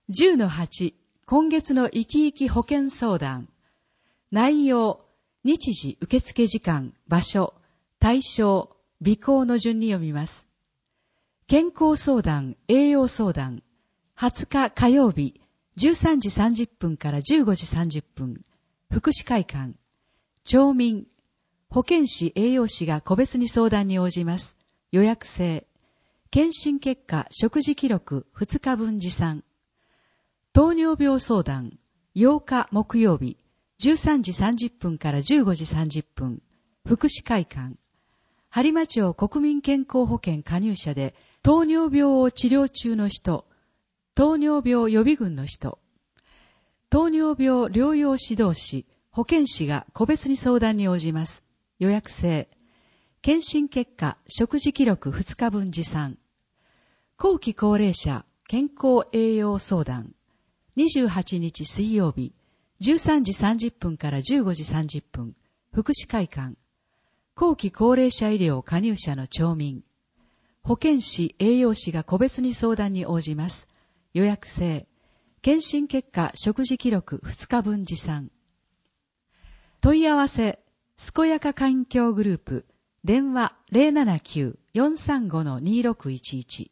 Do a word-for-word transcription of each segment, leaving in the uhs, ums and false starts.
じゅうのはち、今月の生き生き保険相談。内容、日時、受付時間、場所、対象、備考の順に読みます。健康相談、栄養相談。はつか火曜日、じゅうさんじさんじゅっぷんからじゅうごじさんじゅっぷん。福祉会館。町民。保健師、栄養士が個別に相談に応じます。予約制。検診結果、食事記録、ふつかぶん持参。糖尿病相談、ようか木曜日、じゅうさんじさんじゅっぷんからじゅうごじさんじゅっぷん、福祉会館。播磨町国民健康保険加入者で、糖尿病を治療中の人、糖尿病予備軍の人、糖尿病療養指導士、保健師が個別に相談に応じます。予約制。検診結果、食事記録ふつかぶん持参。後期高齢者、健康栄養相談。にじゅうはちにち水曜日、じゅうさんじさんじゅっぷんからじゅうごじさんじゅっぷん、福祉会館。後期高齢者医療加入者の町民。保健師、栄養士が個別に相談に応じます。予約制。検診結果、食事記録ふつかぶん持参。問い合わせ、すこやか環境グループ、電話 ゼロななきゅう よんさんご にろくいちいち。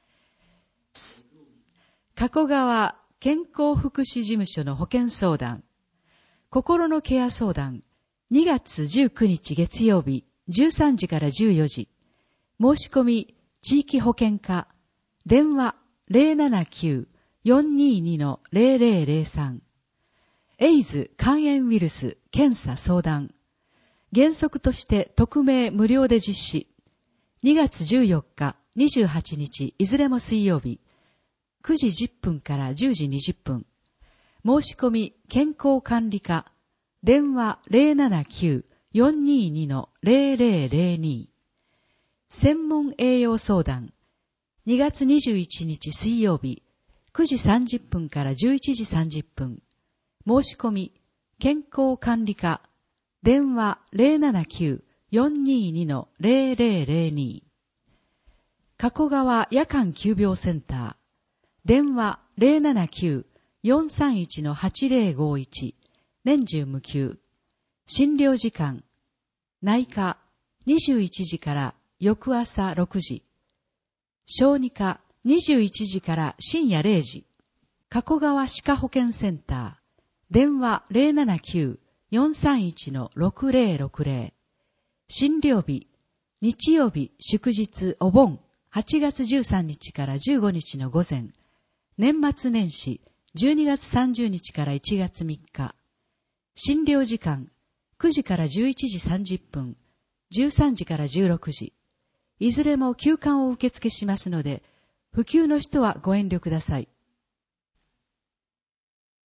加古川健康福祉事務所の保健相談。心のケア相談。にがつじゅうくにち月曜日、じゅうさんじからじゅうよじ。申し込み、地域保健課。電話 ゼロななきゅう よんにーに ゼロゼロゼロさん。エイズ肝炎ウイルス検査相談。原則として匿名無料で実施。にがつじゅうよっか、にじゅうはちにち、いずれも水曜日。くじじゅっぷんからじゅうじにじゅっぷん。申し込み、健康管理課。電話 ゼロななきゅう よんにーに ゼロゼロゼロに。専門栄養相談。にがつにじゅういちにち水曜日。くじさんじゅっぷんからじゅういちじさんじゅっぷん。申し込み、健康管理課。電話 ゼロななきゅう よんにーに ゼロゼロゼロに。加古川夜間急病センター。電話 ゼロななきゅう よんさんいち はちゼロごいち。年中無休。診療時間。内科にじゅういちじから翌朝ろくじ。小児科にじゅういちじから深夜れいじ。加古川歯科保健センター。電話 ゼロななきゅう よんさんいち ろくゼロろくゼロ。診療日。日曜日、祝日、お盆。はちがつじゅうさんにちからじゅうごにちの午前。年末年始、じゅうにがつさんじゅうにちからいちがつみっか。診療時間、くじからじゅういちじさんじゅっぷん、じゅうさんじからじゅうろくじ。いずれも休館を受付しますので、不急の人はご遠慮ください。